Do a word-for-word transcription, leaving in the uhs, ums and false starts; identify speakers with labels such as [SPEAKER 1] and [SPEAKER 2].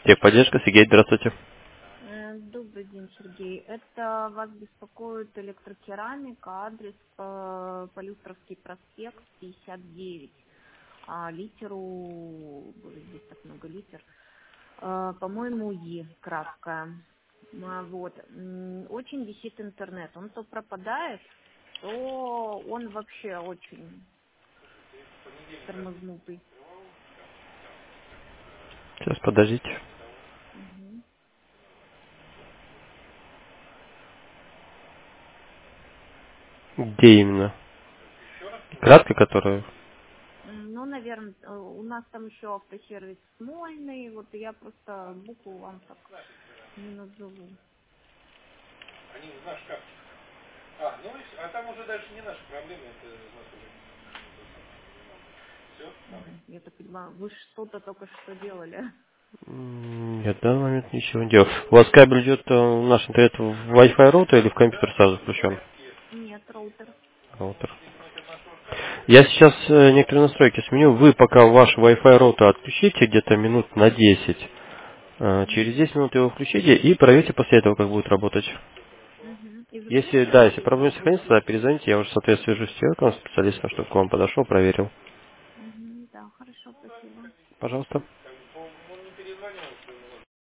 [SPEAKER 1] Техподдержка, Сергей, здравствуйте.
[SPEAKER 2] Э, Добрый день, Сергей. Это вас беспокоит электрокерамика, адрес э, Полюстровский проспект, пятьдесят девять. А литеру, ой, здесь так много литер, Э, по-моему, И, краткая. А, Вот. М, Очень висит интернет. Он то пропадает, то он вообще очень тормознутый.
[SPEAKER 1] Сейчас, подождите.
[SPEAKER 2] Мгм.
[SPEAKER 1] Где именно? Кратко, которую?
[SPEAKER 2] М, Ну, наверное, у нас там еще автосервис Смольный, вот я просто букву вам так не назову. Мгм. Я так понимаю, вы что-то только что делали.
[SPEAKER 1] М, Я в данный момент ничего не делаю. У вас кабель идет э, в наш интернет в Wi-Fi роутер или в компьютер сразу включен?
[SPEAKER 2] Нет, роутер.
[SPEAKER 1] Роутер. Я сейчас э, некоторые настройки сменю. Вы пока ваш Wi-Fi роутер отключите где-то минут на десять. Э, Через
[SPEAKER 2] Мгм.
[SPEAKER 1] десять минут его включите и проверьте после этого, как будет работать.
[SPEAKER 2] Мгм. И
[SPEAKER 1] Если, да,
[SPEAKER 2] выключите
[SPEAKER 1] если
[SPEAKER 2] и
[SPEAKER 1] проблема сохранится, тогда перезвоните, я уже, соответственно, свяжусь с человеком, специалистом, чтобы к вам подошел, проверил.
[SPEAKER 2] Мгм. Да, хорошо, спасибо.
[SPEAKER 1] Пожалуйста.